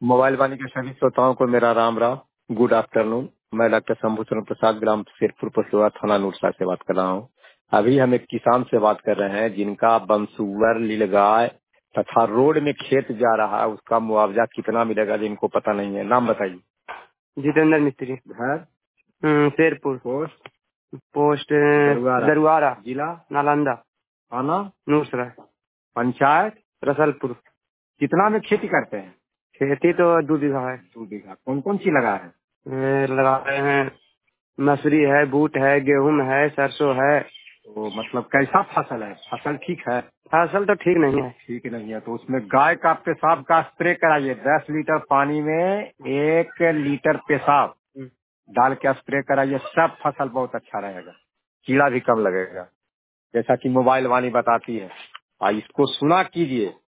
Mobile वाणी के सभी श्रोताओं को मेरा राम राम, गुड आफ्टरनून। मैं डॉक्टर शंभूचरण प्रसाद, ग्राम शेरपुर पसुआ, थाना नूरसा से बात कर रहा हूँ। अभी हम एक किसान से बात कर रहे हैं जिनका बंसुअर, नीलगाय तथा रोड में खेत जा रहा है। उसका मुआवजा कितना मिलेगा जिनको पता नहीं है। नाम बताइए। जितेंद्र मिस्त्री। घर? शेरपुर। पोस्ट? पोस्ट दरुआरा। जिला? नालंदा। थाना? नूरसराय। पंचायत? रसलपुर। कितना में खेती करते हैं? खेती तो 2 बीघा है। 2 बीघा। कौन कौन सी लगा है? लगा रहे हैं, मसूरी है, बूट है, गेहूं है, सरसों है। तो मतलब कैसा फसल है? फसल ठीक है? फसल तो ठीक नहीं है। ठीक नहीं है तो उसमें गाय का पेशाब का स्प्रे कराइए। 10 लीटर पानी में 1 लीटर पेशाब डाल के स्प्रे कराइए। सब फसल बहुत अच्छा रहेगा, कीड़ा भी कम लगेगा, जैसा कि मोबाइल वाणी बताती है। इसको सुना कीजिए।